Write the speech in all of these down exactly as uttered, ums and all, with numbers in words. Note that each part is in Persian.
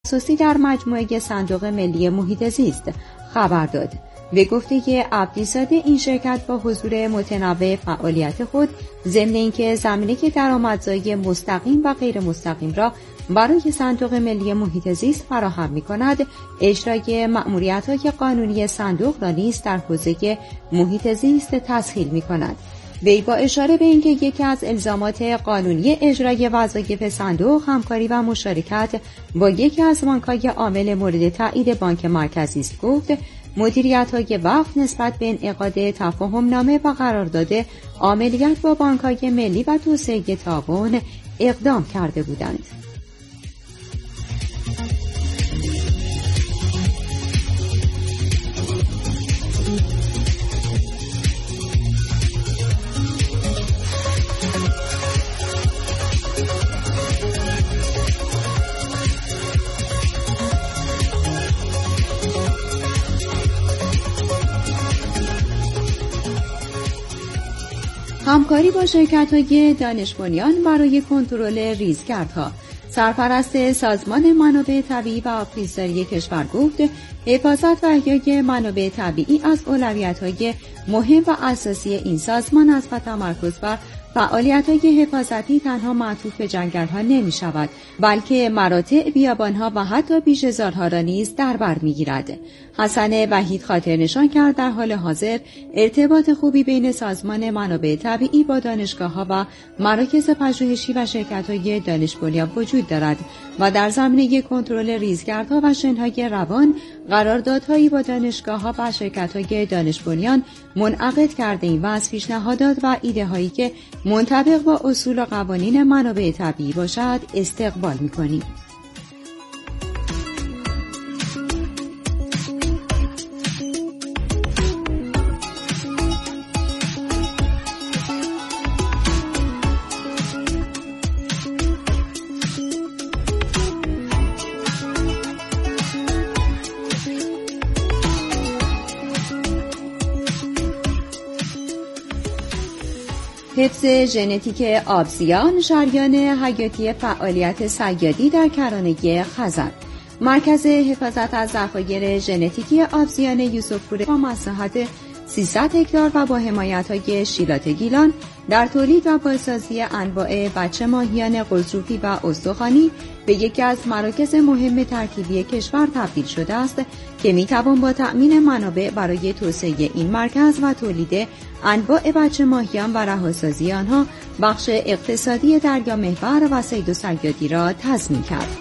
تخصصی در مجموعه صندوق ملی محیط زیست خبر داد. به گفته عبدی‌زاده این شرکت با حضور متنوع فعالیت خود ضمن اینکه زمینه درآمدزایی مستقیم و غیر مستقیم را برای صندوق ملی محیط زیست فراهم می‌کند، اجرای مأموریت‌های قانونی صندوق را نیز در حوزه محیط زیست تسهیل می‌کند. وی با اشاره به اینکه یکی از الزامات قانونی اجرای وظایف صندوق همکاری و مشارکت با یکی از بانک‌های عامل مورد تایید بانک مرکزی است گفت، مدیریت‌های وقف نسبت به انعقاد تفاهم‌نامه و قرارداد عاملیت با بانک‌های ملی و توسعه تعاون اقدام کرده بودند. همکاری با شرکت‌های دانش بنیان برای کنترل ریزگردها. سرپرست سازمان منابع طبیعی و آبخیزداری کشور گفت حفاظت و احیای منابع طبیعی از اولویت‌های مهم و اساسی این سازمان است و تمرکز بر فعالیت‌های حفاظتی تنها معطوف به جنگل‌ها نمی‌شود، بلکه مراتع، بیابان‌ها و حتی بیشه‌زارها را نیز در بر می‌گیرد. حسن وحید خاطر نشان کرد در حال حاضر ارتباط خوبی بین سازمان منابع طبیعی با دانشگاه‌ها و مراکز پژوهشی و شرکت‌های دانش بنیان وجود دارد و در زمینه کنترل ریزگردها و شنهای روان قراردادهایی با دانشگاه‌ها و شرکت‌های دانش بنیان منعقد کرده‌ایم و از پیشنهادات و ایده‌هایی که منطبق با اصول و قوانین منابع طبیعی باشد استقبال می‌کنیم. حفظ ژنتیک آبزیان، شریان حیاتی فعالیت صیادی در کرانه خزر. مرکز حفاظت از ذخایر ژنتیکی آبزیان یوسفپور با مساحت سیصد هکتار و با حمایت‌های شیلات گیلان در تولید و بازسازی انواع بچه ماهیان قزروفی و استخوانی به یکی از مراکز مهم ترکیبی کشور تبدیل شده است که می‌توان با تأمین منابع برای توسعه این مرکز و تولید انواع بچه ماهیان و رهاسازی آنها بخش اقتصادی دریا محور و صید و صیادی را تضمین کرد.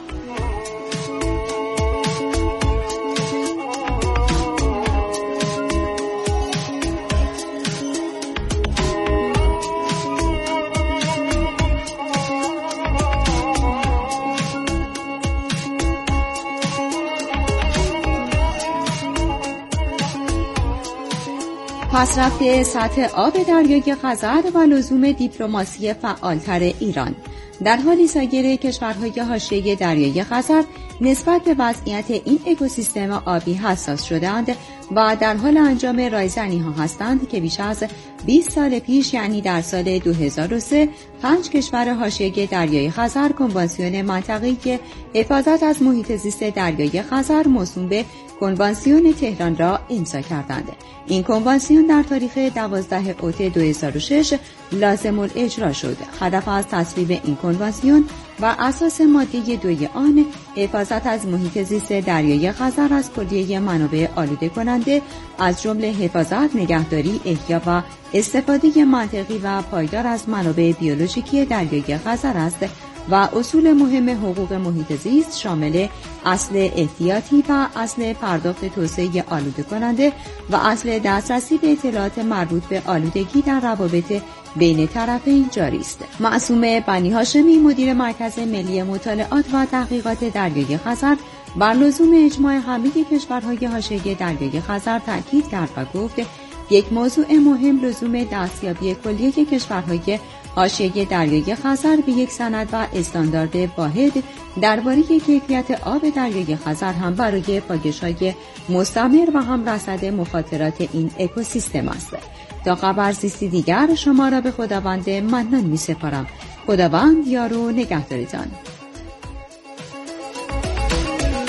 پسرفت سطح آب دریای خزر و لزوم دیپلماسی فعالتر ایران. در حالی سایر کشورهای حاشیه دریای خزر نسبت به وضعیت این اکوسیستم آبی حساس شدند و در حال انجام رایزنی ها هستند که بیش از بیست سال پیش، یعنی در سال دو هزار و سه، پنج کشور حاشیه دریای خزر کنوانسیون منطقه‌ای که حفاظت از محیط زیست دریای خزر موسوم به کنوانسیون تهران را امضا کردند. این کنوانسیون در تاریخ دوازدهم اوت دو هزار و شش لازم الاجرا شد. هدف از تصویب این کنوانسیون و اساس ماده دوی آن حفاظت از محیط زیست دریای خزر از کلیه منابع آلوده کننده از جمله حفاظت، نگهداری، احیا و استفاده منطقی و پایدار از منابع بیولوژیکی دریای خزر است و اصول مهم حقوق محیط زیست شامل اصل احتیاطی و اصل پرداخت توسعه آلوده کننده و اصل دسترسی به اطلاعات مربوط به آلودگی در روابط بین طرفین جاری است. معصومه بنی هاشمی، مدیر مرکز ملی مطالعات و تحقیقات دریای خزر، بر لزوم اجماع همه کشورهای حاشیه دریای خزر تاکید کرد و گفت یک موضوع مهم لزوم دستیابی کلیه کشورهای حاشیه دریای خزر به یک سند و استاندارد واحد درباره کیفیت آب دریای خزر هم برای پایش‌های مستمر و هم رصد مخاطرات این اکوسیستم است. تا خبرزیستی دیگر شما را به خداوند منان می سپارم. خداوند یار و نگهدارتان.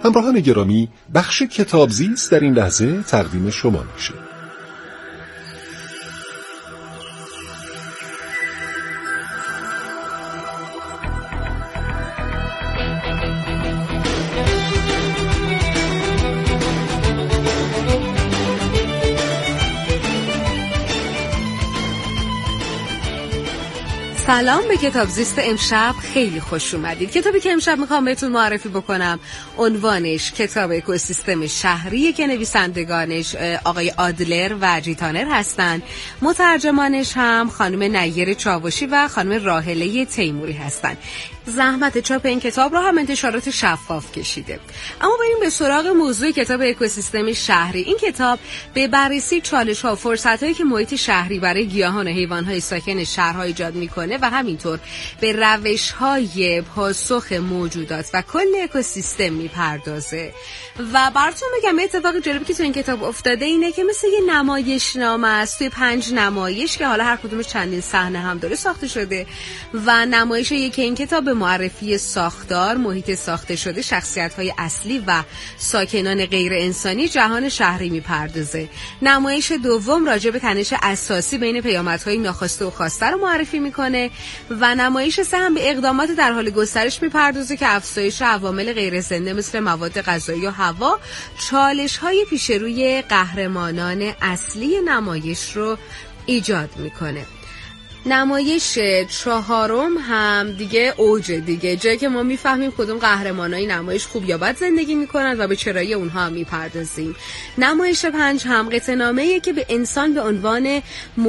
همراهان گرامی، بخش کتابزیست در این لحظه تقدیم شما میشه. سلام به کتابزیست امشب، خیلی خوش اومدید. کتابی که امشب میخوام بهتون معرفی بکنم عنوانش کتاب اکوسیستم شهری که نویسندگانش آقای آدلر و جیتانر هستن، مترجمانش هم خانم نیر چاوشی و خانم راهله تیموری هستن. زحمت چاپ این کتاب رو هم انتشارات شفاف کشیده. اما بریم به سراغ موضوع کتاب اکوسیستم شهری. این کتاب به بررسی چالش‌ها و فرصت‌هایی که محیط شهری برای گیاهان و حیوان‌های ساکن شهرها ایجاد می‌کنه و همینطور به روش‌های پاسخ موجودات و کل اکوسیستم می‌پردازه. و براتون بگم اتفاق جالبی که تو این کتاب افتاده اینه که مثل یه نمایشنامه است. توی پنج نمایش که حالا هر کدومش چندین صحنه هم داره ساخته شده و نمایش یکی این کتاب به معرفی ساختار، محیط ساخته شده، شخصیت‌های اصلی و ساکنان غیر انسانی جهان شهری می‌پردازه. نمایش دوم راجع به تنش اساسی بین پیامدهای ناخواسته و خواسته رو معرفی می‌کنه و نمایش سه هم به اقدامات در حال گسترش می‌پردازه که افزایش عوامل غیر زنده مثل مواد غذایی و هوا چالش‌های پیش روی قهرمانان اصلی نمایش رو ایجاد می‌کنه. نمایش چهارم هم دیگه اوج دیگه، جایی که ما میفهمیم کدوم قهرمانای نمایش خوب یا بد زندگی میکنن و به چرایی اونها هم میپردازیم. نمایش پنج هم قطعنامه‌ایه که به انسان به عنوان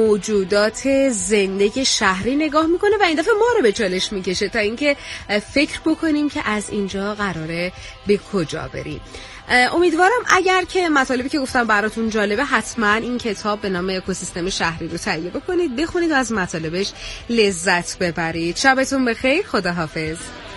موجودات زنده شهری نگاه میکنه و این دفعه ما رو به چالش میکشه تا اینکه فکر بکنیم که از اینجا قراره به کجا بریم. امیدوارم اگر که مطالبی که گفتم براتون جالبه حتما این کتاب به نام اکوسیستم شهری رو تهیه بکنید، بخونید و از مطالبش لذت ببرید. شبتون بخیر، خداحافظ.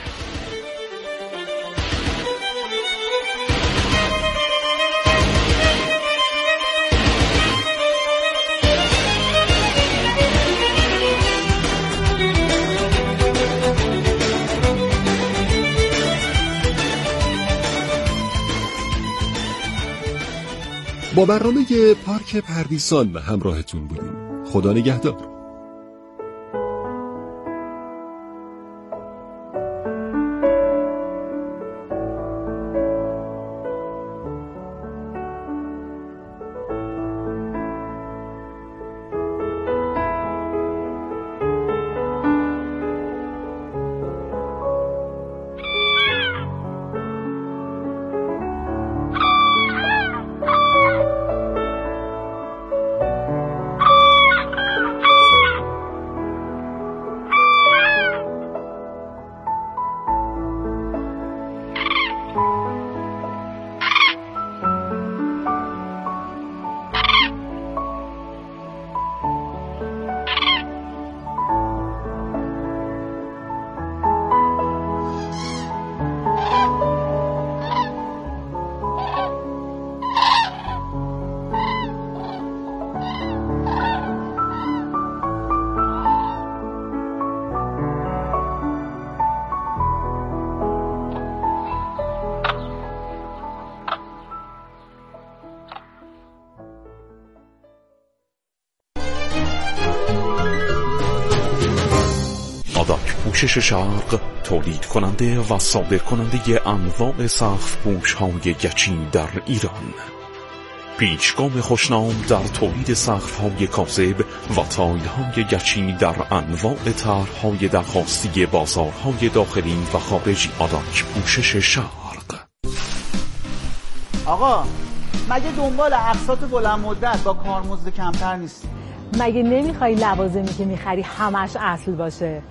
با برنامه پارک پردیسان همراهتون بودیم. خدا نگهدار. پوشش شرق تولید کننده و صادر کننده انواع سقف پوش های گچین در ایران. پیشگام خوشنام در تولید سقف های کاذب و تایل های گچین در انواع طرح های درخواستی بازارهای داخلی و خارجی. آداک پوشش شرق. آقا مگه دنبال اقساط بلند مدت با کارمزد کمتر نیست؟ مگه نمیخوای لوازمی که میخری همش اصل باشه؟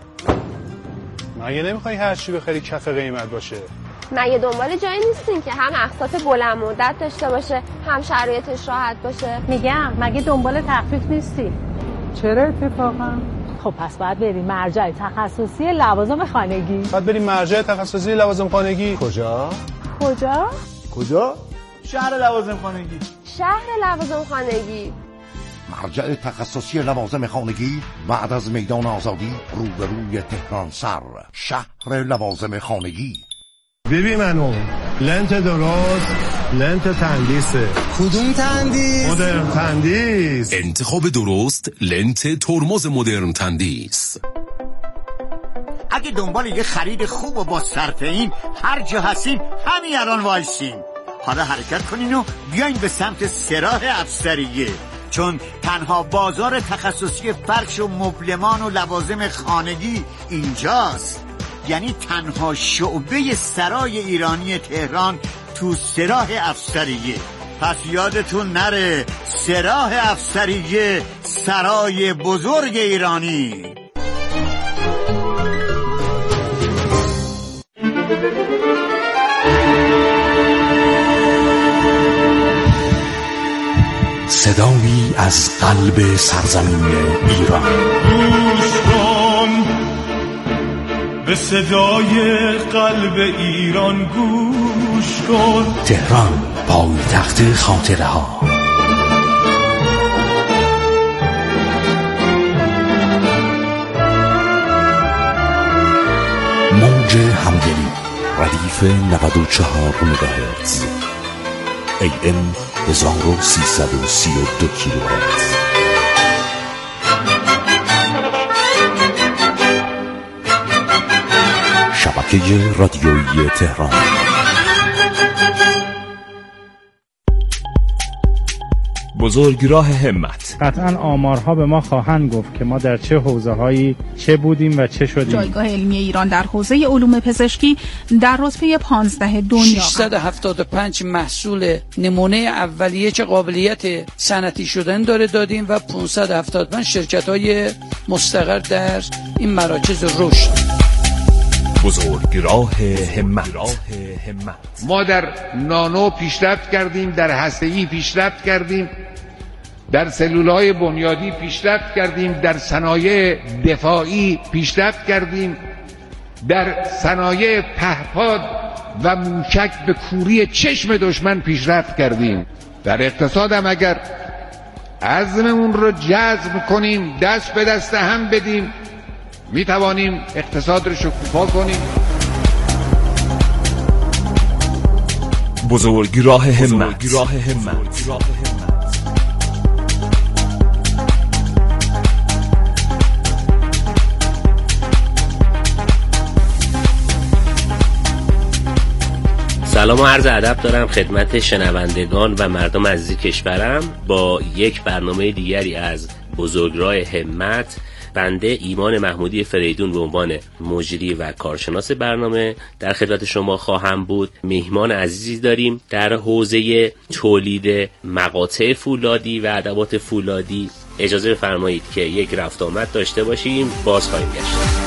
مگه نمیخوای هر چی بخری کف قیمت باشه؟ مگه دنبال جایی نیستین که هم اقساط بلند مدت داشته باشه هم شرایطش راحت باشه؟ میگم مگه دنبال تخفیف نیستی؟ چرا اتفاقا؟ خب پس باید بریم مرجع تخصصی لوازم خانگی. باید بریم مرجع تخصصی لوازم خانگی. کجا؟ کجا؟ کجا؟ شهر لوازم خانگی. شهر لوازم خانگی. مرجع تخصصی لوازم خانگی بعد از میدان آزادی روبروی تهران سر. شهر لوازم خانگی. ببین منو لنت درست، لنت تندیسه. کدوم تندیس؟ مدرن تندیس. انتخاب درست لنت ترمز مدرن تندیس. اگه دنبال یه خرید خوب و با صرفه‌این هر جا هستین همین الان وایسین. حالا حرکت کنین و بیاین به سمت سراح افسریه، چون تنها بازار تخصصی فرش و مبلمان و لوازم خانگی اینجاست. یعنی تنها شعبه سرای ایرانی تهران تو سراح افسریه. پس یادتون نره، سراح افسریه، سرای بزرگ ایرانی. صدایی از قلب سرزمین ایران. گوش کن به صدای قلب ایران، گوش کن. تهران، پایتخت خاطره ها. موج همدلی، ردیف نود و چهار مگاهرتز، ای ام هزار و سیصد و سی و دو کیلوهرتز. شبکه رادیویی تهران. بزرگراه همت. قطعا آمارها به ما خواهند گفت که ما در چه حوزه‌هایی چه بودیم و چه شدیم. جایگاه علمی ایران در حوزه علوم پزشکی در رتبه پانزده دنیا. ششصد و هفتاد و پنج محصول نمونه اولیه چه قابلیت صنعتی شدن داره دادیم و پانصد و هفتاد و پنج شرکت‌های مستقر در این مراکز رشد. بزرگراه همت. ما در نانو پیشرفت کردیم، در هسته‌ای پیشرفت کردیم، در سلولهای بنیادی پیشرفت کردیم، در صنایع دفاعی پیشرفت کردیم، در صنایع پهپاد و موشک به کوری چشم دشمن پیشرفت کردیم. در اقتصاد هم اگر عزممون رو جزم کنیم، دست به دست هم بدیم، می توانیم اقتصاد رو شکوفا کنیم. بزرگراه همت. بزرگراه همت. سلام و عرض ادب دارم خدمت شنوندگان و مردم عزیز کشورم با یک برنامه دیگری از بزرگراه همت. بنده ایمان محمودی فریدون به عنوان مجری و کارشناس برنامه در خدمت شما خواهم بود. مهمان عزیزی داریم در حوزه تولید مقاطع فولادی و ادوات فولادی. اجازه بفرمایید که یک رفت آمد داشته باشیم، باز خواهیم گشت.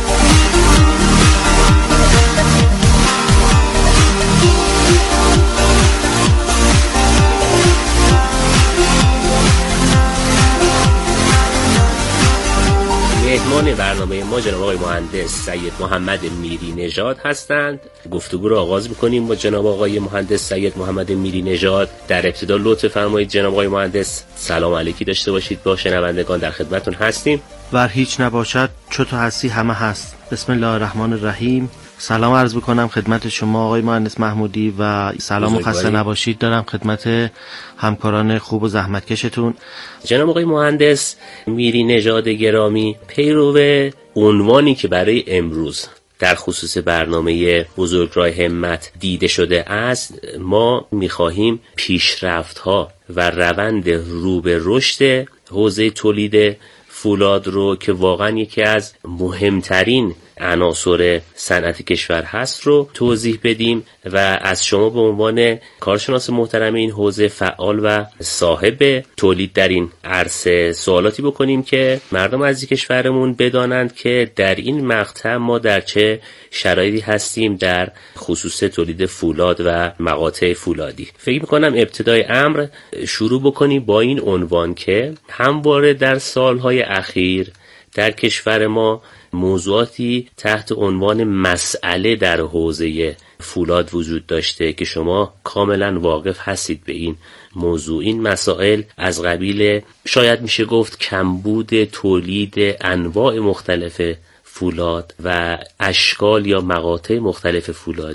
مهمان برنامه ما جناب آقای مهندس سید محمد میری نژاد هستند. گفتگو رو آغاز می‌کنیم با جناب آقای مهندس سید محمد میری نژاد. در ابتدا لطف فرمایید جناب آقای مهندس سلام علیکی داشته باشید با شنوندگان. در خدمتتون هستیم. ور هیچ نباشد چو تو هستی همه هست. بسم الله الرحمن الرحیم. سلام عرض بکنم خدمت شما آقای مهندس محمودی و سلام و خسته نباشید دارم خدمت همکاران خوب و زحمتکشتون. جناب آقای مهندس میری نژاد گرامی، پیرو عنوانی که برای امروز در خصوص برنامه بزرگراه همت دیده شده است، ما می‌خواهیم پیشرفت‌ها و روند رو به رشد حوزه تولید فولاد رو که واقعا یکی از مهمترین عناصر صنعت کشور هست رو توضیح بدیم و از شما به عنوان کارشناس محترم این حوزه، فعال و صاحب تولید در این عرصه سوالاتی بکنیم که مردم عزیز کشورمون بدانند که در این مقطع ما در چه شرایطی هستیم در خصوص تولید فولاد و مقاطع فولادی. فکر می‌کنم ابتدای امر شروع بکنیم با این عنوان که همواره در سالهای اخیر در کشور ما موضوعاتی تحت عنوان مسئله در حوزه فولاد وجود داشته که شما کاملا واقف هستید به این موضوع. این مسائل از قبیل شاید میشه گفت کمبود تولید انواع مختلف فولاد و اشکال یا مقاطع مختلف فولادی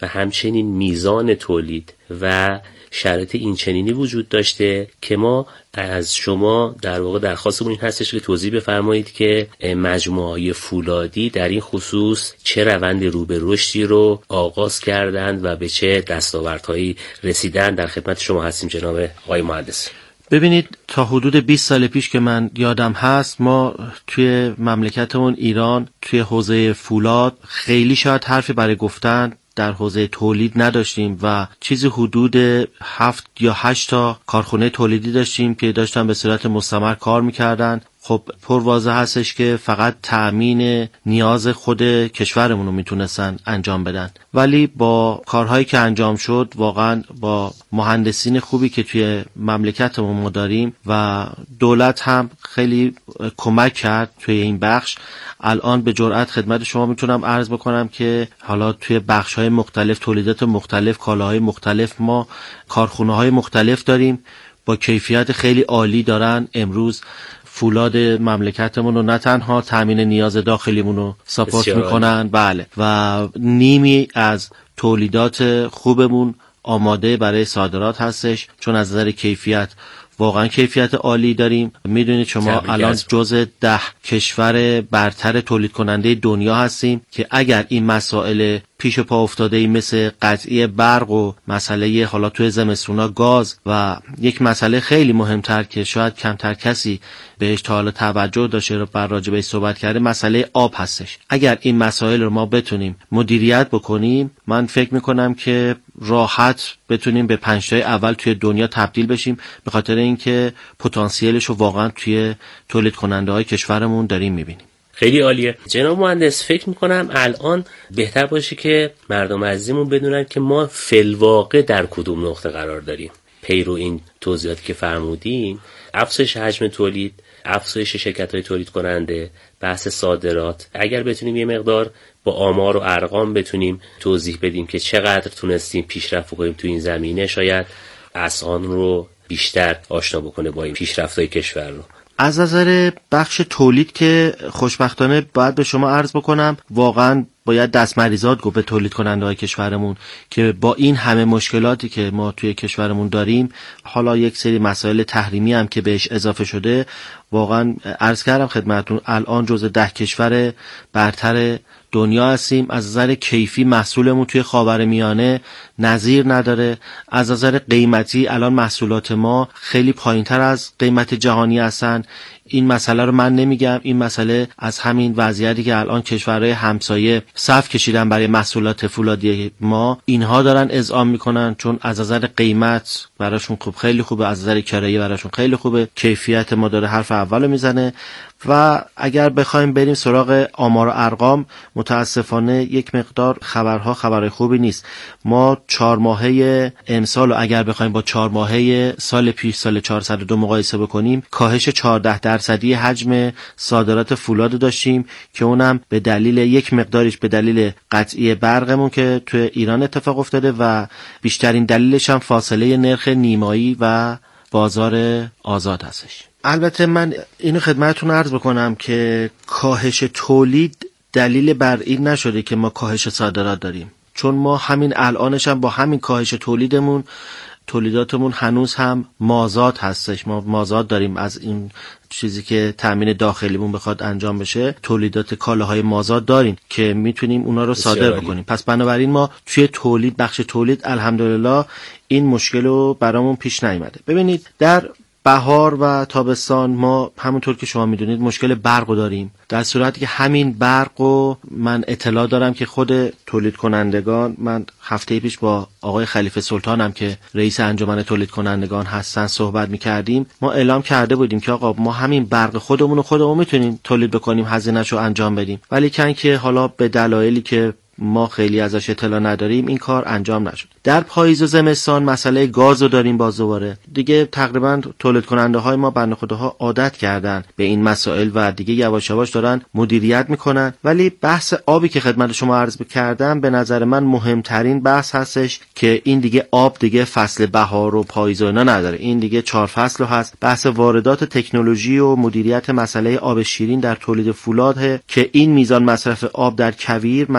و همچنین میزان تولید و شرایط این چنینی وجود داشته که ما از شما در واقع درخواستمون این هستش که توضیح بفرمایید که مجموعه‌های فولادی در این خصوص چه روند رو به رشدی رو آغاز کردند و به چه دستاوردهایی رسیدن. در خدمت شما هستیم جناب آقای مهندس. ببینید تا حدود بیست سال پیش که من یادم هست ما توی مملکتمون ایران توی حوزه فولاد خیلی شاید حرفی برای گفتن در حوزه تولید نداشتیم و چیزی حدود هفت یا هشت تا کارخونه تولیدی داشتیم که داشتن به صورت مستمر کار میکردن. خب پرواضح هستش که فقط تأمین نیاز خود کشورمون رو میتونستن انجام بدن، ولی با کارهایی که انجام شد واقعا با مهندسین خوبی که توی مملکتمون ما داریم و دولت هم خیلی کمک کرد توی این بخش، الان به جرئت خدمت شما میتونم عرض بکنم که حالا توی بخش‌های مختلف، تولیدات مختلف، کالاهای مختلف ما کارخونه‌های مختلف داریم با کیفیت خیلی عالی دارن امروز فولاد مملکتمون رو نه تنها تامین نیاز داخلیمون رو ساپورت میکنن، بله، و نیمی از تولیدات خوبمون آماده برای صادرات هستش، چون از نظر کیفیت واقعا کیفیت عالی داریم. میدونید شما الان جزء ده کشور برتر تولید کننده دنیا هستیم که اگر این مسائل پیش پا افتاده ای مثل قطعی برق و مسئله حالا توی زمستونا گاز و یک مسئله خیلی مهمتر که شاید کمتر کسی بهش تا حالا توجه داشته رو بر راجع بهش صحبت کرده، مسئله آب هستش. اگر این مسائل رو ما بتونیم مدیریت بکنیم، من فکر میکنم که راحت بتونیم به پنج تای اول توی دنیا تبدیل بشیم، به خاطر اینکه پتانسیلش رو واقعا توی تولید کننده های کشورمون داریم میبینیم. خیلی عالیه جناب مهندس. فکر میکنم الان بهتر باشه که مردم عزیزمون بدونن که ما فی‌الواقع در کدوم نقطه قرار داریم. پیرو این توضیحاتی که فرمودین، افزایش حجم تولید، افزایش شرکت‌های تولید کننده، بحث صادرات، اگر بتونیم یه مقدار با آمار و ارقام بتونیم توضیح بدیم که چقدر تونستیم پیشرفت کنیم تو این زمینه، شاید اذهان رو بیشتر آشنا بکنه با این پیشرفت‌های کشور رو. از نظر بخش تولید که خوشبختانه باید به شما عرض بکنم واقعا باید دست مریزاد گفت به تولید کننده های کشورمون که با این همه مشکلاتی که ما توی کشورمون داریم، حالا یک سری مسائل تحریمی هم که بهش اضافه شده، واقعا عرض کردم خدمتتون الان جزو ده کشور برتر دنیا هستیم. از نظر کیفی محصولمون توی خاورمیانه نظیر نداره. از نظر قیمتی الان محصولات ما خیلی پایینتر از قیمت جهانی هستن. این مسئله رو من نمیگم، این مسئله از همین وضعیتی که الان کشورهای همسایه صف کشیدن برای محصولات فولادی ما، اینها دارن اذعان میکنن چون از نظر قیمت براشون خوب، خیلی خوبه، از نظر کرایه براشون خیلی خوبه، کیفیت ما داره حرف اولو میزنه. و اگر بخوایم بریم سراغ آمار و ارقام، متاسفانه یک مقدار خبرها خبرهای خوبی نیست. ما چهار ماهه امسال و اگر بخوایم با چهار ماهه سال پیش سال چهارصد و دو مقایسه بکنیم، کاهش چهارده درصدی حجم صادرات فولاد داشتیم که اونم به دلیل یک مقدارش به دلیل قطعی برقمون که توی ایران اتفاق افتاده و بیشترین دلیلش هم فاصله نرخ نیمایی و بازار آزاد هستش. البته من اینو خدمتتون عرض بکنم که کاهش تولید دلیل بر این نشده که ما کاهش صادرات داریم، چون ما همین الانش هم با همین کاهش تولیدمون تولیداتمون هنوز هم مازاد هستش. ما مازاد داریم از این چیزی که تامین داخلیمون بخواد انجام بشه، تولیدات کالاهای مازاد داریم که میتونیم اونا رو صادر بکنیم. پس بنابراین ما توی تولید، بخش تولید الحمدلله این مشکل رو برامون پیش نیامده. ببینید در بهار و تابستان ما همونطور که شما میدونید مشکل برق رو داریم، در صورتی که همین برق رو من اطلاع دارم که خود تولید کنندگان، من هفته پیش با آقای خلیفه سلطانم که رئیس انجمن تولید کنندگان هستن صحبت میکردیم، ما اعلام کرده بودیم که آقا ما همین برق خودمون رو خودمون میتونیم تولید بکنیم، هزینه‌شو انجام بدیم، ولی کن که حالا به دلایلی که ما خیلی ازش اطلاع نداریم این کار انجام نشد. در پاییز و زمستان مسئله گاز رو داریم باز دوباره. دیگه تقریبا تولید کننده های ما بنده خداها عادت کردن به این مسائل و دیگه یواش یواش دارن مدیریت میکنن. ولی بحث آبی که خدمت شما عرض کردم به نظر من مهمترین بحث هستش که این دیگه آب دیگه فصل بهار و پاییز و اینا نداره، این دیگه چهار فصل هست. بحث واردات تکنولوژی و مدیریت مسئله آب شیرین در تولید فولاد که این میزان مصرف آب در کویر مسئله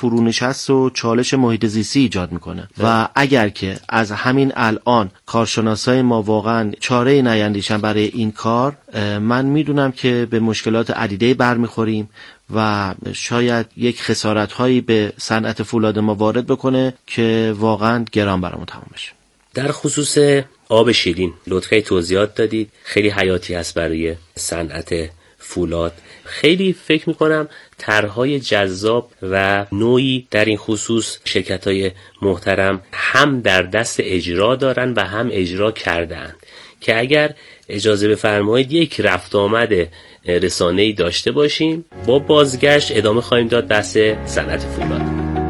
فرونشست و چالش محیط زیستی ایجاد میکنه و اگر که از همین الان کارشناسای ما واقعا چاره نیندیشن برای این کار، من میدونم که به مشکلات عدیده برمیخوریم و شاید یک خسارت هایی به صنعت فولاد ما وارد بکنه که واقعا گران برامون تمام بشه. در خصوص آب شیرین لطفاً توضیحات دادید، خیلی حیاتی است برای صنعت فولاد. خیلی فکر میکنم طرحهای جذاب و نوعی در این خصوص شرکت‌های محترم هم در دست اجرا دارن و هم اجرا کردند که اگر اجازه بفرمایید یک رفت آمد رسانه‌ای داشته باشیم، با بازگشت ادامه خواهیم داد بحث صنعت فولاد.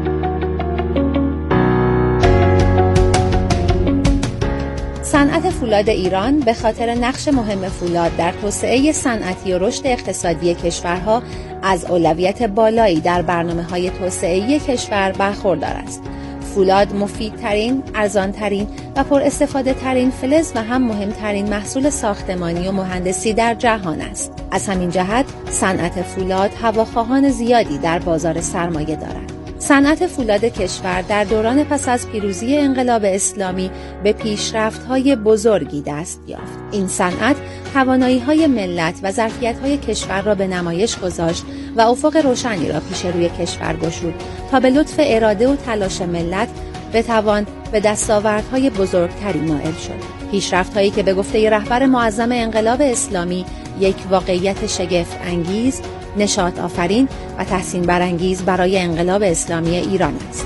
صنعت فولاد ایران به خاطر نقش مهم فولاد در توسعه صنعتی و رشد اقتصادی کشورها از اولویت بالایی در برنامه‌های توسعه‌ای کشور برخوردار است. فولاد مفیدترین، ارزانترین و پر استفاده ترین فلز و هم مهمترین محصول ساختمانی و مهندسی در جهان است. از همین جهت صنعت فولاد هواخواهان زیادی در بازار سرمایه دارد. صنعت فولاد کشور در دوران پس از پیروزی انقلاب اسلامی به پیشرفت‌های بزرگی دست یافت. این صنعت توانایی‌های ملت و ظرفیت‌های کشور را به نمایش گذاشت و افق روشنی را پیش روی کشور گشود تا به لطف اراده و تلاش ملت بتوان به دستاوردهای بزرگتری نائل شد. پیشرفت‌هایی که به گفته رهبر معظم انقلاب اسلامی یک واقعیت شگفت انگیز، نشاط آفرین و تحسین برانگیز برای انقلاب اسلامی ایران است.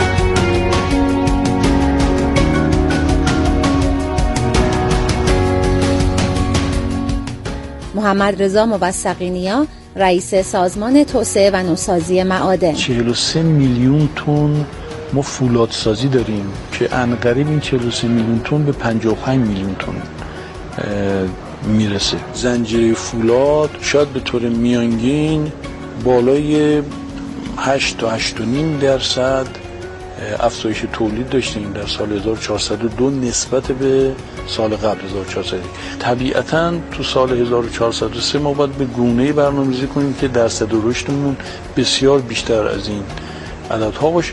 محمد رضا موثقی، رئیس سازمان توسعه و نوسازی معادن: چهل و سه میلیون تن ما فولادسازی داریم که عنقریب این چهل و سه میلیون تن به پنجاه و پنج میلیون تن میرسه. زنجیره فولاد شاید به طور میانگین بالای هشت تا هشت و نیم درصد افزایش تولید داشتیم در سال هزار و چهارصد و دو نسبت به سال قبل هزار و چهارصد. طبیعتاً تو سال هزار و چهارصد و سه ما باید به گونه‌ای برنامه‌ریزی کنیم که درصد رشدمون بسیار بیشتر از این عددها باشه.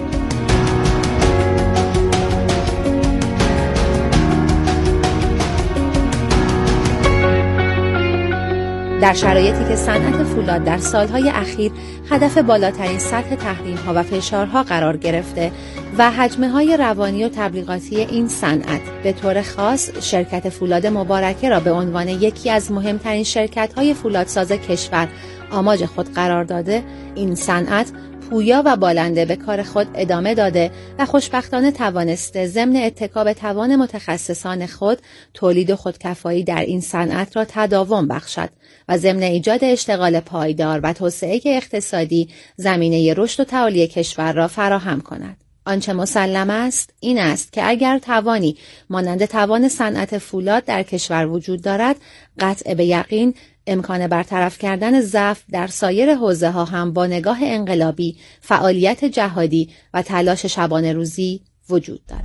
در شرایطی که صنعت فولاد در سالهای اخیر هدف بالاترین سطح تحریم‌ها و فشارها قرار گرفته و حجم‌های روانی و تبلیغاتی این صنعت به طور خاص شرکت فولاد مبارکه را به عنوان یکی از مهمترین شرکت‌های فولادساز کشور آماج خود قرار داده، این صنعت پویا و بالنده به کار خود ادامه داده و خوشبختانه توانسته ضمن اتکا به توان متخصصان خود تولید و خودکفایی در این صنعت را تداوم بخشد و ضمن ایجاد اشتغال پایدار و توسعه اقتصادی زمینه رشد و تعالی کشور را فراهم کند. آنچه مسلم است این است که اگر توانی مانند توان صنعت فولاد در کشور وجود دارد، قطع به یقین امکان برطرف کردن ضعف در سایر حوزه‌ها هم با نگاه انقلابی، فعالیت جهادی و تلاش شبانه روزی وجود دارد.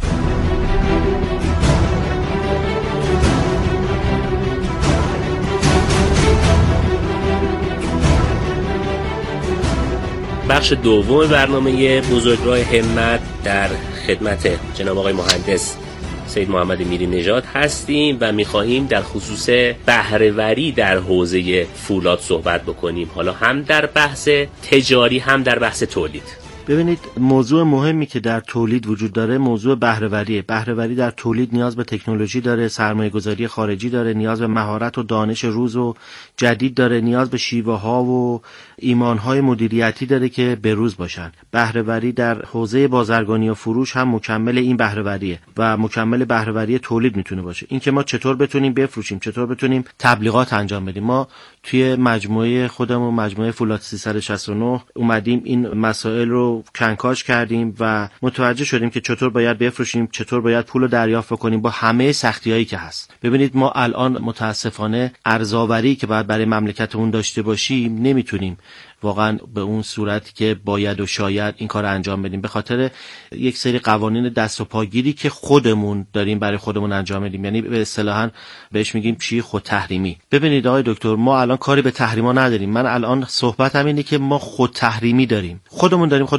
بخش دوم برنامه بزرگراه همت در خدمت جناب آقای مهندس سید محمد میری نژاد هستیم و میخواهیم در خصوص بهره‌وری در حوزه فولاد صحبت بکنیم، حالا هم در بحث تجاری هم در بحث تولید. ببینید، موضوع مهمی که در تولید وجود داره موضوع بهره‌وریه. بهره‌وری در تولید نیاز به تکنولوژی داره، سرمایه‌گذاری خارجی داره، نیاز به مهارت و دانش روز و جدید داره، نیاز به شیوه‌ها و ایمان‌های مدیریتی داره که به روز باشن. بهره‌وری در حوزه بازرگانی و فروش هم مکمل این بهره‌وریه و مکمل بهره‌وری تولید میتونه باشه. این که ما چطور بتونیم بفروشیم، چطور بتونیم تبلیغات انجام بدیم. ما توی مجموعه خودمون، مجموعه فولاد سیصد و شصت و نه، اومدیم این مسائل رو کنکاش کردیم و متوجه شدیم که چطور باید بفروشیم، چطور باید پول رو دریافت کنیم با همه سختی‌هایی که هست. ببینید، ما الان متاسفانه ارزآوری که باید برای مملکتمون داشته باشیم نمیتونیم واقعا به اون صورتی که باید و شاید این کار انجام بدیم، به خاطر یک سری قوانین دست و پاگیری که خودمون داریم برای خودمون انجام میدیم، یعنی به اصطلاحاً بهش میگیم چی؟ خود تحریمی. ببینید آقای دکتر، ما الان کاری به تحریما نداریم. من الان صحبتم اینه که ما خود تحریمی داریم، خودمون داریم خودمون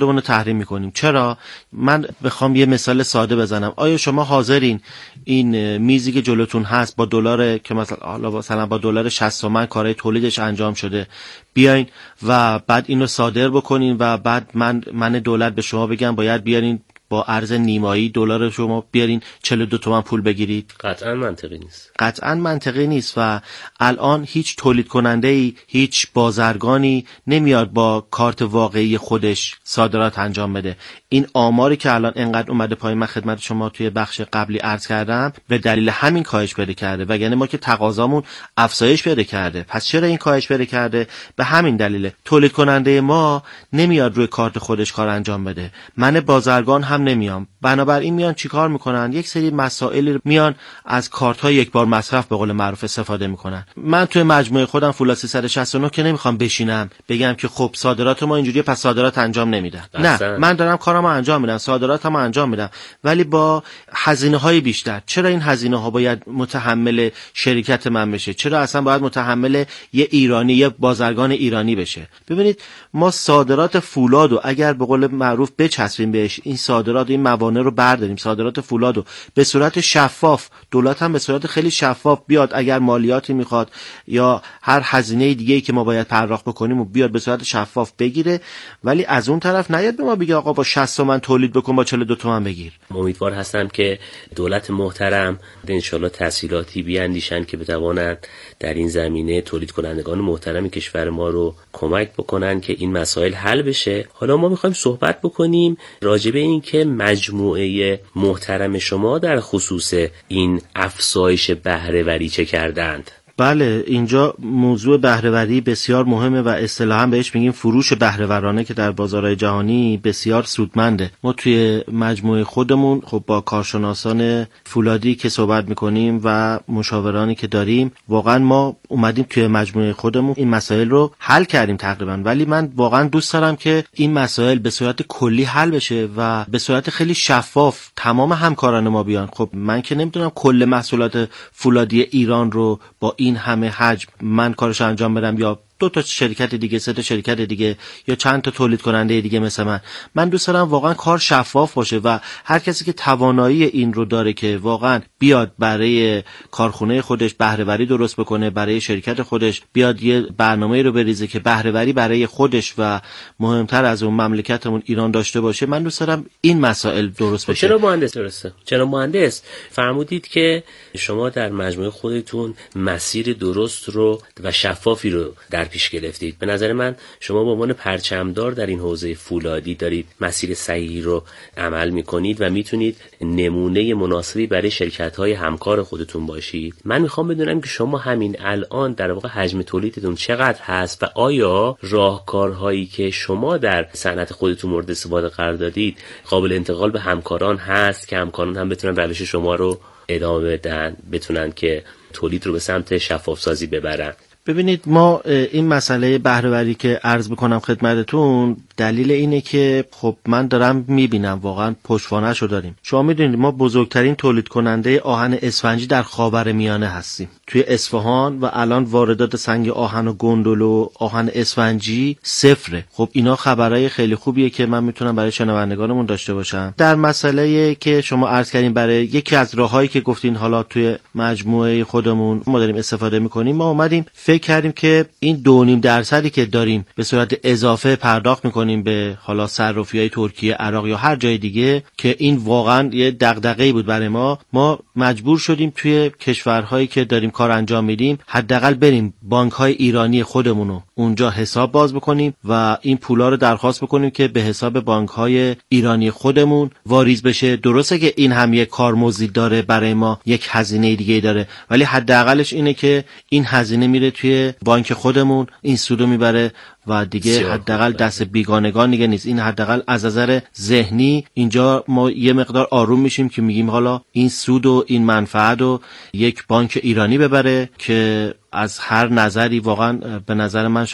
خودمون رو تحریم میکنیم. چرا؟ من بخوام یه مثال ساده بزنم، آیا شما حاضرین این میزی که جلوتون هست با دلار که مثلا حالا مثلا با دلار شصت تومن کارهای تولیدش انجام شده بیاین و بعد اینو صادر بکنین و بعد من من دولت به شما بگم باید بیارین با ارز نیمایی دلار شما بیارین چهل و دو تومن پول بگیرید؟ قطعا منطقی نیست. قطعا منطقی نیست و الان هیچ تولید کننده ای، هیچ بازرگانی نمیاد با کارت واقعی خودش صادرات انجام بده. این آماری که الان انقدر اومده پایین، من خدمت شما توی بخش قبلی عرض کردم، به دلیل همین کاهش پیدا کرده، وگرنه ما که تقاضامون افزایش پیدا کرده. پس چرا این کاهش پیدا کرده؟ به همین دلیل تولید کننده ما نمیاد روی کارت خودش کار انجام بده، من بازرگان هم نمیام. بنابراین میان چیکار میکنن؟ یک سری مسائل میان از کارت های یک بار مصرف به قول معروف استفاده میکنن. من توی مجموعه خودم فولاد سیصد و شصت و نه که نمیخوام بشینم بگم که خب صادرات ما اینجوریه پس صادرات انجام نمیدم. نه، من دارم کارمو انجام میدم، صادراتمو انجام میدم، ولی با هزینه های بیشتر. چرا این هزینه ها باید متحمل شرکت من بشه؟ چرا اصلا باید متحمل یه ایرانی، یه بازرگان ایرانی بشه؟ ببینید ما صادرات فولادو اگر به قول معروف بچسبیم بهش، این صادرات این موانع رو برداریم، صادرات فولادو به صورت شفاف، دولت هم به صورت خیلی شفاف بیاد اگر مالیاتی میخواد یا هر هزینه دیگه‌ای که ما باید پرداخت بکنیم و بیاد به صورت شفاف بگیره، ولی از اون طرف نیاد به ما بگه آقا با شصت تومن تولید بکن با چهل و دو تومن بگیر. امیدوار هستم که دولت محترم ان شاءالله تسهیلاتی بیاندیشن که بتوانند در این زمینه تولید کنندگان محترم کشور ما رو کمک بکنن که این مسائل حل بشه. حالا ما میخوایم صحبت بکنیم راجع به این که مجموعه محترم شما در خصوص این افزایش بهره‌وری چه کردند. بله، اینجا موضوع بهره‌وری بسیار مهمه و اصطلاحاً بهش میگیم فروش بهره‌ورانه که در بازارهای جهانی بسیار سودمنده. ما توی مجموعه خودمون خب با کارشناسان فولادی که صحبت میکنیم و مشاورانی که داریم، واقعا ما اومدیم توی مجموعه خودمون این مسائل رو حل کردیم تقریبا. ولی من واقعا دوست دارم که این مسائل به صورت کلی حل بشه و به صورت خیلی شفاف تمام همکاران ما بیان. خب من که نمیدونم کل محصولات فولادی ایران رو با این همه حجم من کارش انجام بدم یا دو تا شرکت دیگه، سه تا شرکت دیگه یا چند تا تولید کننده دیگه مثل من. من دوست دارم واقعا کار شفاف باشه و هر کسی که توانایی این رو داره که واقعا بیاد برای کارخونه خودش بهره‌وری درست بکنه، برای شرکت خودش بیاد یه برنامه‌ای رو بریزه که بهره‌وری برای خودش و مهمتر از اون مملکتمون ایران داشته باشه. من دوست دارم این مسائل درست بشه. چرا مهندس درسته؟ چرا مهندس فرمودید که شما در مجموعه خودتون مسیر درست رو و شفافی رو در پیش گرفتید. به نظر من شما به عنوان پرچمدار در این حوزه فولادی دارید مسیر صحیحی رو عمل میکنید و میتونید نمونه مناسبی برای شرکت‌های همکار خودتون باشید. من میخوام بدونم که شما همین الان در واقع حجم تولیدتون چقدر هست و آیا راهکارهایی که شما در صنعت خودتون مورد استفاده قرار دادید قابل انتقال به همکاران هست که همکاران هم بتونن روش شما رو ادامه بدن، بتونن که تولید رو به سمت شفاف سازی ببرن؟ ببینید ما این مسئله بهره‌وری که عرض بکنم خدمتتون، دلیل اینه که خب من دارم میبینم واقعا پشتوانه‌شو داریم. شما میدونید ما بزرگترین تولید کننده آهن اسفنجی در خاورمیانه هستیم، توی اصفهان، و الان واردات سنگ آهن و گندل و آهن اسفنجی صفره. خب اینا خبرای خیلی خوبیه که من میتونم برای شنوندگانمون داشته باشم. در مسئله که شما عرض کردین برای یکی از راههایی که گفتین حالا توی مجموعه خودمون ما داریم استفاده میکنیم، ما اومدیم فکر کردیم که این دو نیم درصدی که داریم به صورت اضافه پرداخت میکنیم به حالا صرافی‌های ترکیه، عراق یا هر جای دیگه که این واقعا یه دغدغه‌ای بود برای ما، ما مجبور شدیم توی کشورهایی که داریم کار انجام میدیم حداقل بریم بانک‌های ایرانی خودمونو اونجا حساب باز بکنیم و این پولا رو درخواست بکنیم که به حساب بانک‌های ایرانی خودمون واریز بشه. درسته که این هم یک کارمزدی داره برای ما، یک هزینه دیگه داره، ولی حداقلش اینه که این هزینه میره توی بانک خودمون، این سودو میبره و دیگه حداقل دست بیگانگان دیگه نیست. این حداقل از نظر ذهنی اینجا ما یه مقدار آروم میشیم که میگیم حالا این سود و این منفعت رو یک بانک ایرانی ببره که از هر نظری واقعا به نظر من